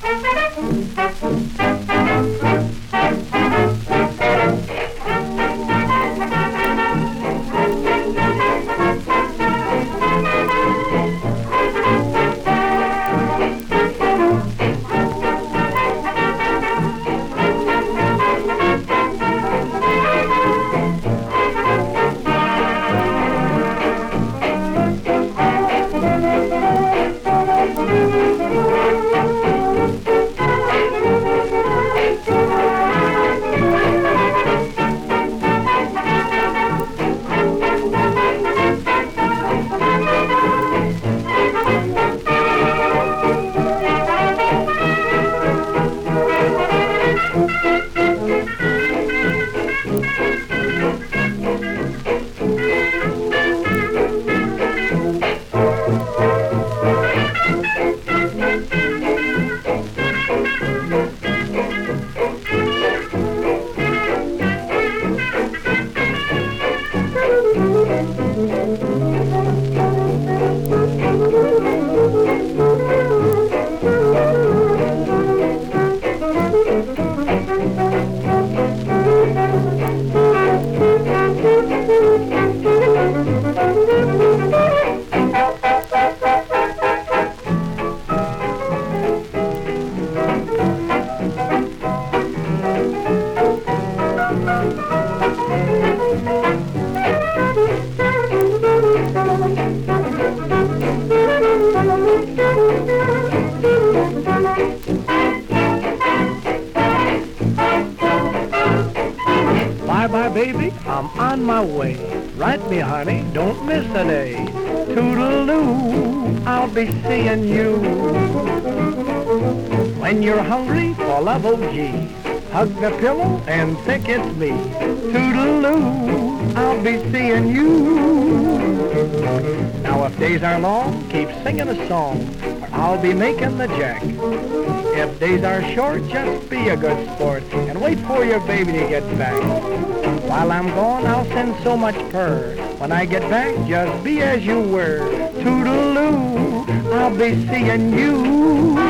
Bye-bye, baby, I'm on my way. Write me, honey, don't miss a day. Toodaloo, I'll be seeing you. When you're hungry for love, oh gee, hug the pillow and think it's me. Toodaloo, I'll be seeing you. Now if days are long, keep singing a song, or I'll be making the jack. If days are short, just be a good sport and wait for your baby to get back. While I'm gone, I'll send so much purr. When I get back, just be as you were. Toodaloo, I'll be seeing you.